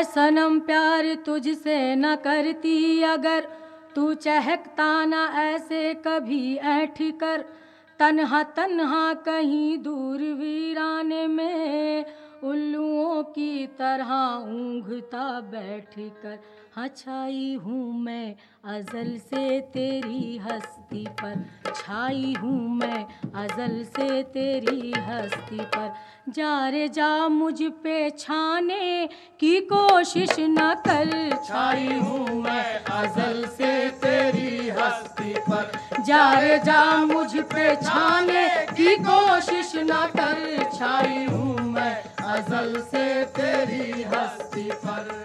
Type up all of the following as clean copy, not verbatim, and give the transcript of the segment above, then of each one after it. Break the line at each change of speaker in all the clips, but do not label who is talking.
सनम प्यार तुझसे न करती अगर, तू चहकता न ऐसे कभी ऐठ कर। तन्हा तन्हा कहीं दूर वीराने में, उल्लुओं की तरह ऊँघता बैठ कर। हाँ छाई हूँ मैं अज़ल से तेरी हस्ती पर, छाई हूँ मैं अज़ल से तेरी हस्ती पर। जा रे जा मुझ पे छाने की कोशिश न कर,
छाई हूँ मैं अज़ल से तेरी हस्ती पर।
जा रे जा मुझ पे छाने की कोशिश न कर,
छाई हूँ मैं अज़ल से तेरी हस्ती पर।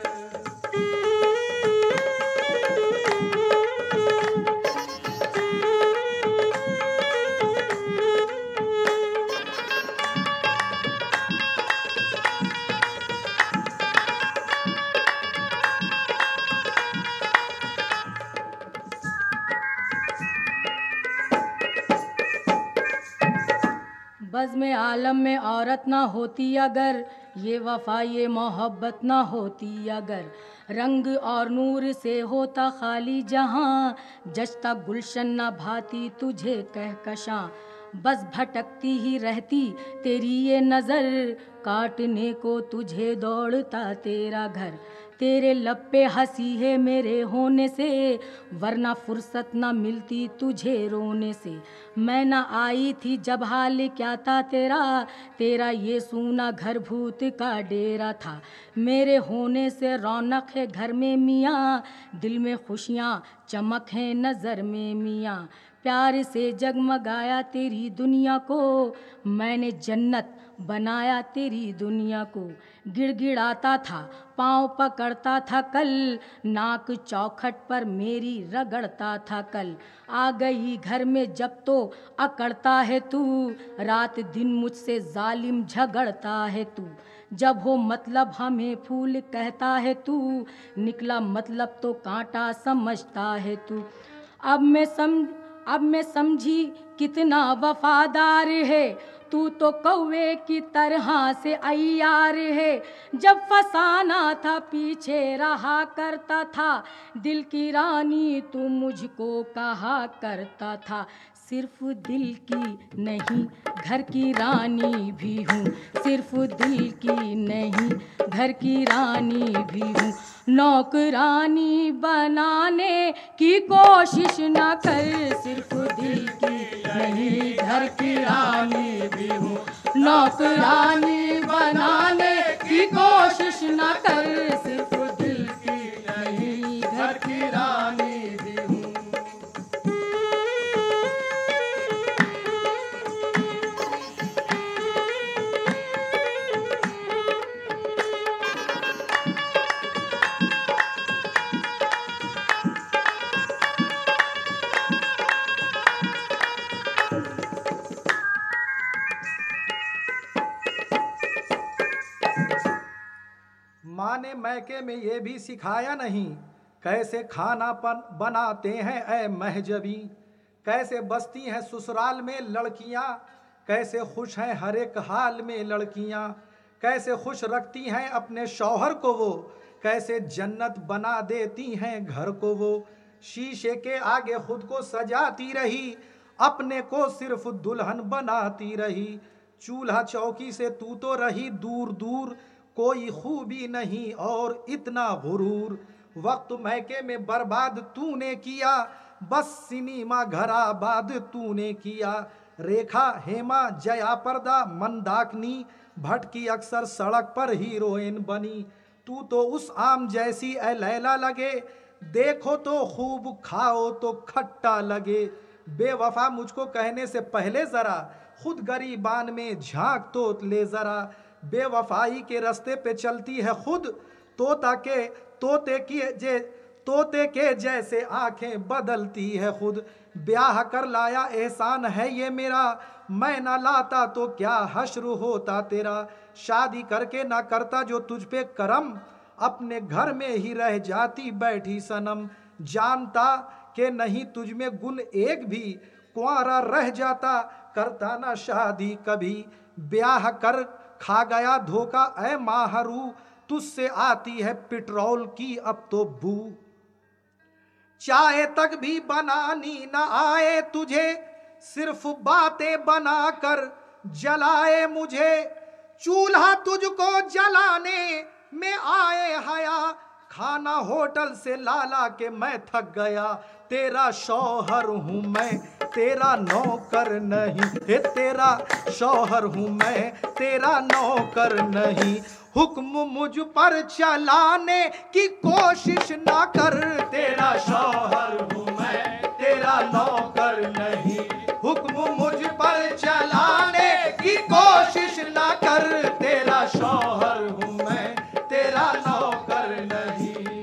बज़्म आलम में औरत ना होती अगर, ये वफ़ा ये मोहब्बत ना होती अगर, रंग और नूर से होता खाली जहां, जचता गुलशन ना भाती तुझे कहकशां। बस भटकती ही रहती तेरी ये नज़र, काटने को तुझे दौड़ता तेरा घर। तेरे लब पे हंसी है मेरे होने से, वरना फुर्सत ना मिलती तुझे रोने से। मैं ना आई थी जब हाल क्या था तेरा, तेरा ये सूना घर भूत का डेरा था। मेरे होने से रौनक है घर में मियाँ, दिल में खुशियाँ चमक है नज़र में मियाँ। प्यार से जगमगाया तेरी दुनिया को, मैंने जन्नत बनाया तेरी दुनिया को। गिड़गिड़ाता था पाँव पकड़ता था कल, नाक चौखट पर मेरी रगड़ता था कल। आ गई घर में जब तो अकड़ता है तू, रात दिन मुझसे जालिम झगड़ता है तू। जब हो मतलब हमें फूल कहता है तू, निकला मतलब तो कांटा समझता है तू। अब मैं समझी कितना वफादार है, तू तो कौवे की तरह से अय्यार है। जब फसाना था पीछे रहा करता था, दिल की रानी तू मुझको कहा करता था। सिर्फ दिल की नहीं घर की रानी भी हूँ, सिर्फ दिल की नहीं घर की रानी भी हूँ। नौकरानी बनाने की कोशिश न कर, सिर्फ दिल की नहीं घर की रानी भी हूँ। नौकरानी बनाने की कोशिश न कर, सिर्फ दिल की नहीं घर की रानी भी हूँ।
माँ ने मैके में ये भी सिखाया नहीं, कैसे खाना बनाते हैं ऐ महजबी। कैसे बसती हैं ससुराल में लड़कियाँ, कैसे खुश हैं हर एक हाल में लड़कियाँ। कैसे खुश रखती हैं अपने शौहर को वो, कैसे जन्नत बना देती हैं घर को वो। शीशे के आगे खुद को सजाती रही, अपने को सिर्फ दुल्हन बनाती रही। चूल्हा चौकी से तू तो रही दूर दूर, कोई खूबी नहीं और इतना गुरूर। वक्त मैके में बर्बाद तूने किया, बस सिनेमा घर आबाद तूने किया। रेखा हेमा जया पर्दा मंदाकिनी, भटकी अक्सर सड़क पर हीरोइन बनी। तू तो उस आम जैसी ए लैला लगे, देखो तो खूब खाओ तो खट्टा लगे। बेवफा मुझको कहने से पहले जरा, खुद गरीबान में झांक तो ले जरा। बेवफाई के रास्ते पे चलती है खुद, तोते के जैसे आंखें बदलती है खुद। ब्याह कर लाया एहसान है ये मेरा, मैं ना लाता तो क्या हश्र होता तेरा। शादी करके ना करता जो तुझ पे करम, अपने घर में ही रह जाती बैठी सनम। जानता कि नहीं तुझ में गुण एक भी, कुंवारा रह जाता करता ना शादी कभी। ब्याह कर खा गया धोखा ऐ माहरू, तुझसे आती है पेट्रोल की अब तो बू। चाय तक भी बनानी न आए तुझे, सिर्फ बातें बनाकर जलाए मुझे। चूल्हा तुझको जलाने में आए हया, खाना होटल से लाला के मैं थक गया। तेरा शौहर हूँ मैं, तेरा नौकर नहीं। हे तेरा शौहर हूँ मैं, तेरा नौकर नहीं। हुक्म मुझ पर चलाने की कोशिश ना कर। तेरा शौहर हूँ मैं, तेरा नौकर नहीं। हुक्म मुझ पर चलाने की कोशिश ना कर। तेरा शौहर हूँ मैं, तेरा नौकर नहीं।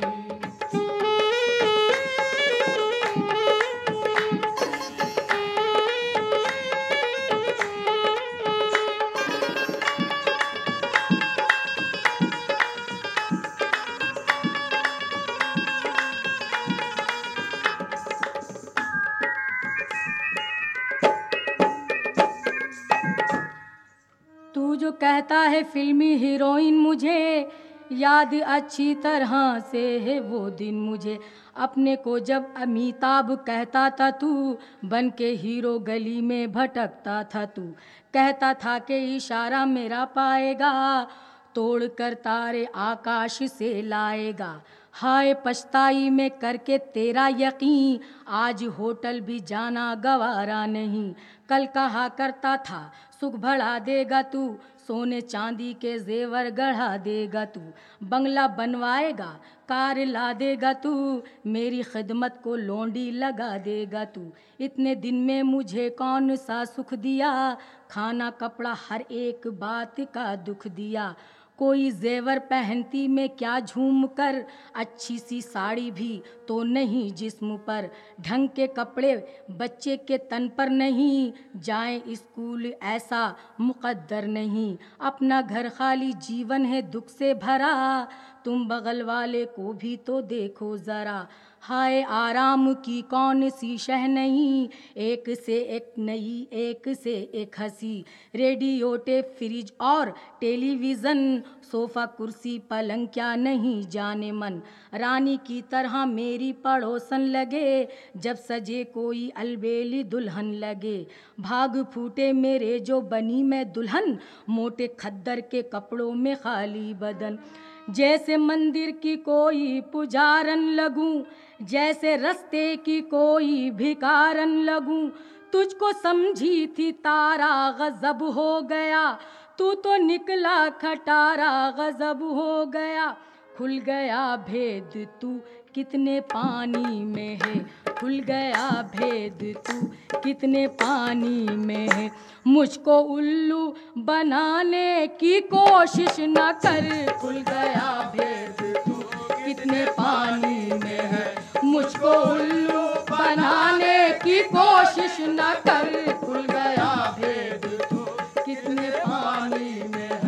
तू जो कहता है फिल्मी हीरोइन, मुझे याद अच्छी तरह से है वो दिन। मुझे अपने को जब अमिताभ कहता था तू, बन के हीरो गली में भटकता था तू। कहता था कि इशारा मेरा पाएगा, तोड़ कर तारे आकाश से लाएगा। हाय पछताई में करके तेरा यकीन, आज होटल भी जाना गवारा नहीं। कल कहा करता था सुख बढ़ा देगा तू, सोने चांदी के जेवर गढ़ा देगा तू। बंगला बनवाएगा, कार ला देगा तू, मेरी खिदमत को लोंडी लगा देगा तू। इतने दिन में मुझे कौन सा सुख दिया, खाना कपड़ा हर एक बात का दुख दिया। कोई जेवर पहनती में क्या झूम कर, अच्छी सी साड़ी भी तो नहीं जिस्म पर। ढंग के कपड़े बच्चे के तन पर नहीं, जाएं स्कूल ऐसा मुकद्दर नहीं। अपना घर खाली जीवन है दुख से भरा, तुम बगल वाले को भी तो देखो ज़रा। हाय आराम की कौन सी शह नहीं, एक से एक नई एक से एक हंसी। रेडियो टेप फ्रिज और टेलीविज़न, सोफ़ा कुर्सी पलंग क्या नहीं जाने मन। रानी की तरह मेरी पड़ोसन लगे, जब सजे कोई अलबेली दुल्हन लगे। भाग फूटे मेरे जो बनी मैं दुल्हन, मोटे खद्दर के कपड़ों में खाली बदन। जैसे मंदिर की कोई पुजारन लगूं, जैसे रस्ते की कोई भिकारन लगूं। तुझको समझी थी तारा गजब हो गया, तू तो निकला खटारा गजब हो गया। खुल गया भेद तू कितने पानी में है, खुल गया भेद तू कितने पानी में है। मुझको उल्लू बनाने की कोशिश न कर, खुल गया भेद तू कितने पानी में है। मुझको उल्लू बनाने की कोशिश न कर, खुल गया भेद तू कितने पानी में है।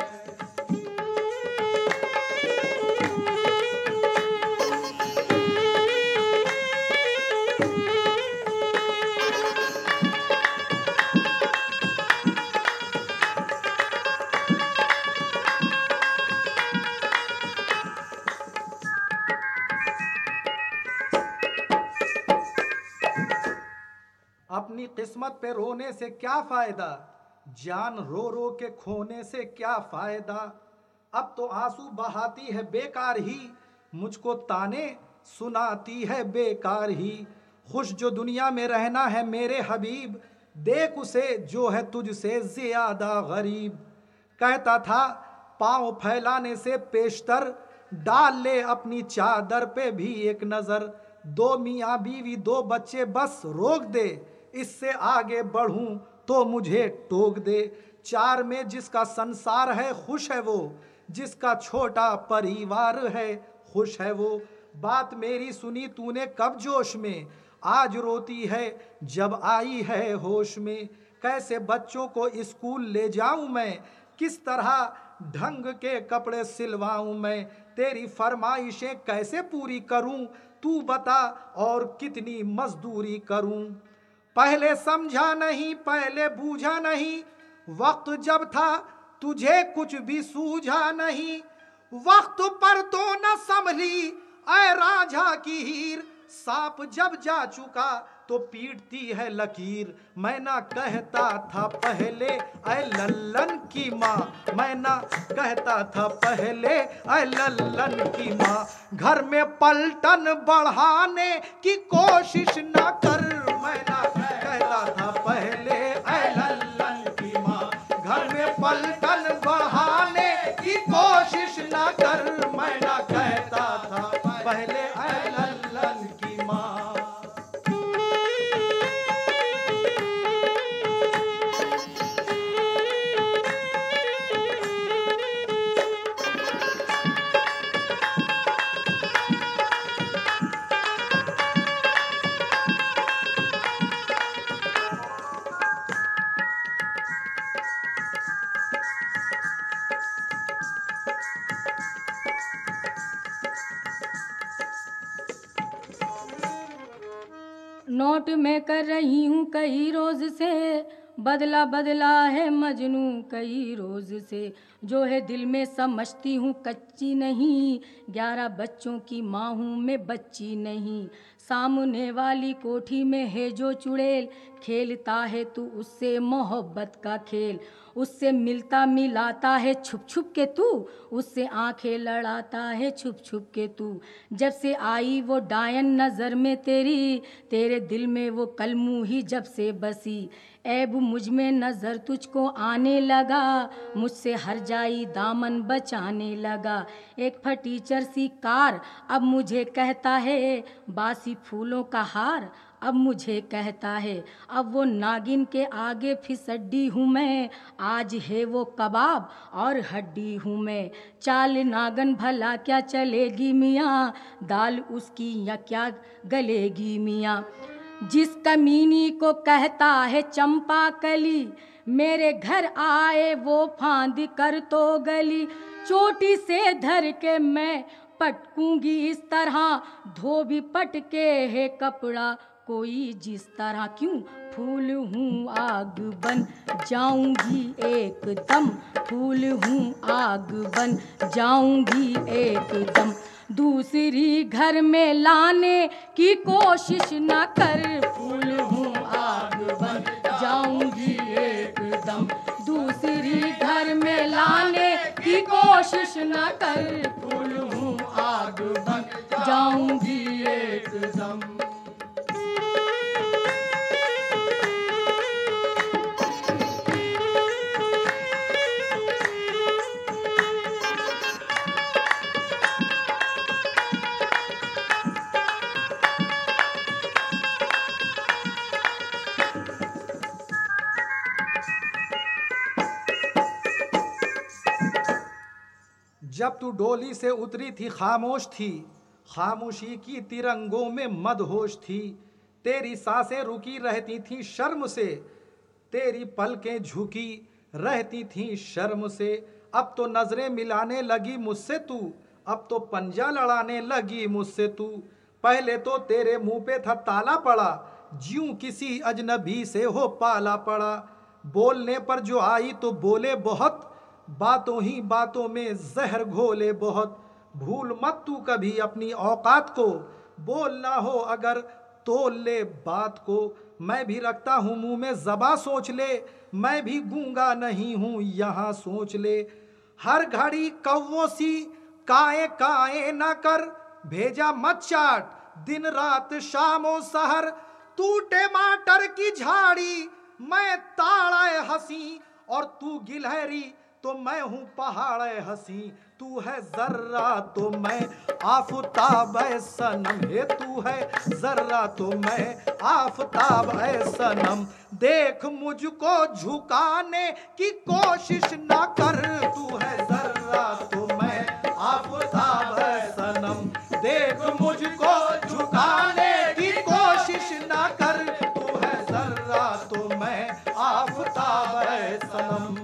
अपनी किस्मत पे रोने से क्या फायदा, जान रो रो के खोने से क्या फायदा। अब तो आंसू बहाती है बेकार ही, मुझको ताने सुनाती है बेकार ही। खुश जो दुनिया में रहना है मेरे हबीब, देख उसे जो है तुझसे ज्यादा गरीब। कहता था पाँव फैलाने से पेशतर, डाल ले अपनी चादर पे भी एक नजर। दो मियाँ बीवी दो बच्चे बस रोक दे, इससे आगे बढ़ूं तो मुझे टोक दे। चार में जिसका संसार है खुश है वो, जिसका छोटा परिवार है खुश है वो। बात मेरी सुनी तूने कब जोश में, आज रोती है जब आई है होश में। कैसे बच्चों को स्कूल ले जाऊं मैं, किस तरह ढंग के कपड़े सिलवाऊं मैं। तेरी फरमाइशें कैसे पूरी करूं, तू बता और कितनी मजदूरी करूं। पहले समझा नहीं पहले बूझा नहीं, वक्त जब था तुझे कुछ भी सूझा नहीं। वक्त पर तो न संभली ऐ राझा की हीर, सांप जब जा चुका तो पीटती है लकीर। मैं ना कहता था पहले ऐ लल्लन की माँ, मैं ना कहता था पहले ऐ लल्लन की माँ, घर में पलटन बढ़ाने की कोशिश ना कर। मैं ना कहता था पहले ऐ लल्लन की माँ, घर में पलटन बढ़ाने की कोशिश ना कर। मैं ना कहता था पहले ऐ लल्लन की माँ।
नोट में कर रही हूँ कई रोज से, बदला बदला है मजनू कई रोज से। जो है दिल में समझती हूँ कच्ची नहीं, 11 बच्चों की माँ हूँ मैं बच्ची नहीं। सामने वाली कोठी में है जो चुड़ैल, खेलता है तू उससे मोहब्बत का खेल। उससे मिलता मिलाता है छुप छुप के तू, उससे आंखें लड़ाता है छुप छुप के तू। जब से आई वो डायन नज़र में तेरी, तेरे दिल में वो कलमू ही जब से बसी। ऐब मुझ में नज़र तुझको आने लगा, मुझसे हर जाई दामन बचाने लगा। एक फटीचर सी कार अब मुझे कहता है, बासी फूलों का हार अब मुझे कहता है। अब वो नागिन के आगे फिसड्डी हूँ मैं, आज है वो कबाब और हड्डी हूँ मैं। चाल नागन भला क्या चलेगी मियाँ, दाल उसकी या क्या गलेगी मियाँ। जिस कमीनी को कहता है चंपा कली, मेरे घर आए वो फांद कर तो गली। चोटी से धर के मैं पटकूंगी इस तरह, धोबी पटके है कपड़ा कोई जिस तरह। क्यों फूल हूँ आग बन जाऊंगी एकदम, फूल हूँ आग बन जाऊंगी एकदम। दूसरी घर में लाने की कोशिश न कर, फूल हूँ आग बन जाऊंगी एकदम। दूसरी घर में लाने की कोशिश न कर, फूल हूँ आग बन जाऊंगी एकदम।
जब तू डोली से उतरी थी खामोश थी, खामोशी की तिरंगों में मदहोश थी। तेरी सांसें रुकी रहती थी शर्म से, तेरी पलकें झुकी रहती थी शर्म से। अब तो नजरें मिलाने लगी मुझसे तू, अब तो पंजा लड़ाने लगी मुझसे तू। पहले तो तेरे मुंह पे था ताला पड़ा, ज्यूं किसी अजनबी से हो पाला पड़ा। बोलने पर जो आई तो बोले बहुत, बातों ही बातों में जहर घोले बहुत। भूल मत तू कभी अपनी औकात को, बोलना हो अगर तोल ले बात को। मैं भी रखता हूँ मुंह में ज़बा सोच ले, मैं भी गूंगा नहीं हूँ यहाँ सोच ले। हर घड़ी कौवों सी काए काए न कर, भेजा मत चाट दिन रात शामो सहर। तू टमाटर की झाड़ी मैं ताड़े हंसी, और तू गिलहरी तो मैं हूँ पहाड़ हंसी। तू है जर्रा तो मैं आफताब है सनम, हे तू है जर्रा तो मैं आफताब है सनम। देख मुझको झुकाने की कोशिश ना कर, तू है जर्रा तो मैं आफताब है सनम। देख मुझको झुकाने की कोशिश ना कर, तू है जर्रा तो मैं आफताब है सनम।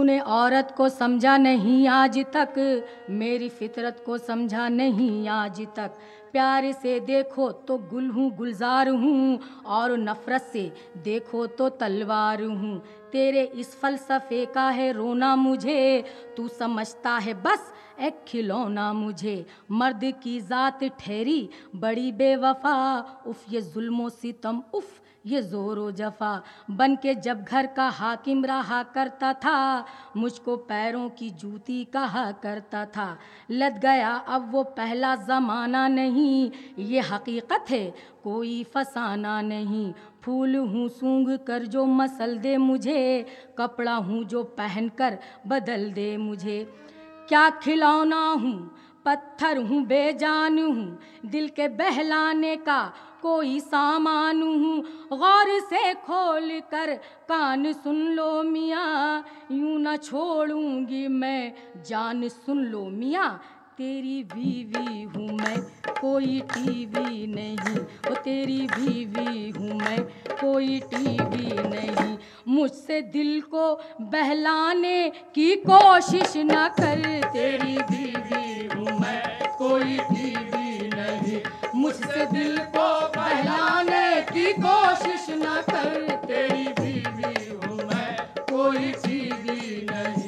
तूने औरत को समझा नहीं आज तक, मेरी फितरत को समझा नहीं आज तक। प्यार से देखो तो गुल हूँ गुलजार हूँ, और नफ़रत से देखो तो तलवार हूँ। तेरे इस फ़लसफ़े का है रोना मुझे, तू समझता है बस एक खिलौना मुझे। मर्द की ज़ात ठहरी बड़ी बेवफ़ा, उफ़ ये ज़ुल्म सितम, उफ़ ये ज़ोरो जफ़ा। बन के जब घर का हाकिम रहा करता था, मुझको पैरों की जूती कहा करता था। लग गया अब वो पहला ज़माना नहीं, ये हकीकत है कोई फसाना नहीं। फूल हूँ सूंघ कर जो मसल दे मुझे, कपड़ा हूँ जो पहन कर बदल दे मुझे। क्या खिलौना हूँ, पत्थर हूँ, बेजान हूँ, दिल के बहलाने का कोई सामान हूँ। गौर से खोल कर कान सुन लो मियाँ, यूँ न छोड़ूंगी मैं जान सुन लो मियाँ। तेरी बीवी हूँ मैं कोई टीवी नहीं, वो तेरी बीवी हूँ मैं कोई टीवी नहीं। मुझसे दिल को बहलाने की कोशिश न कर, तेरी बीवी हूँ मैं कोई टीवी नहीं। मुझसे दिल को बहलाने की कोशिश न कर, तेरी बीवी हूँ मैं कोई टीवी नहीं।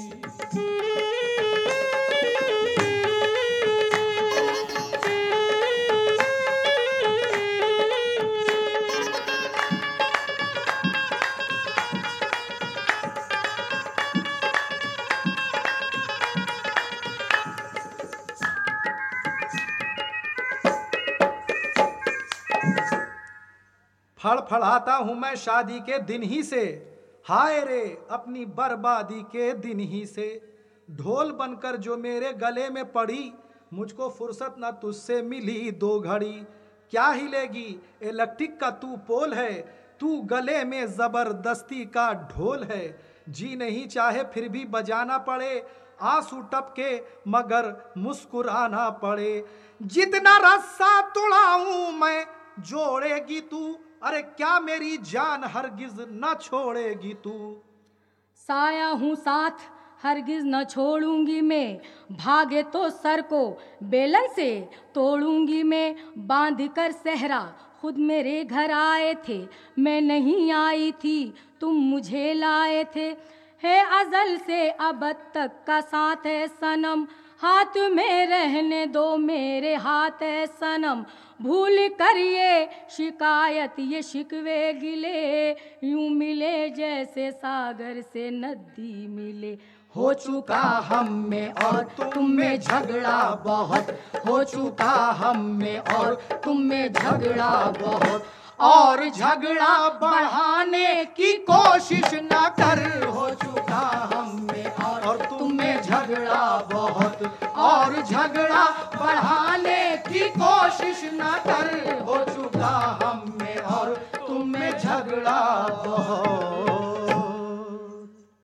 फड़फड़ाता हूँ मैं शादी के दिन ही से, हाय रे अपनी बर्बादी के दिन ही से। ढोल बनकर जो मेरे गले में पड़ी, मुझको फुर्सत न तुझसे मिली दो घड़ी। क्या हिलेगी इलेक्ट्रिक का तू पोल है, तू गले में जबरदस्ती का ढोल है। जी नहीं चाहे फिर भी बजाना पड़े, आंसू टपके मगर मुस्कुराना पड़े। जितना रस्सा तुड़ाऊं मैं जोड़ेगी तू, अरे क्या मेरी जान हरगिज न छोड़ेगी तू।
साया हूँ साथ हरगिज न छोड़ूंगी मैं, भागे तो सर को बेलन से तोड़ूंगी मैं। बांध कर सहरा खुद मेरे घर आए थे, मैं नहीं आई थी तुम मुझे लाए थे। है अज़ल से अब तक का साथ है सनम, हाथ में रहने दो मेरे हाथ है सनम। भूल कर ये शिकायत ये शिकवे गिले, यूं मिले जैसे सागर से नदी मिले। हो चुका हम में और तुम में झगड़ा बहुत, हो चुका हम में और तुम में झगड़ा बहुत। और झगड़ा बढ़ाने की कोशिश न कर, हो चुका हम में और तुम में झगड़ा बहुत। और झगड़ा बढ़ाने की कोशिश न कर।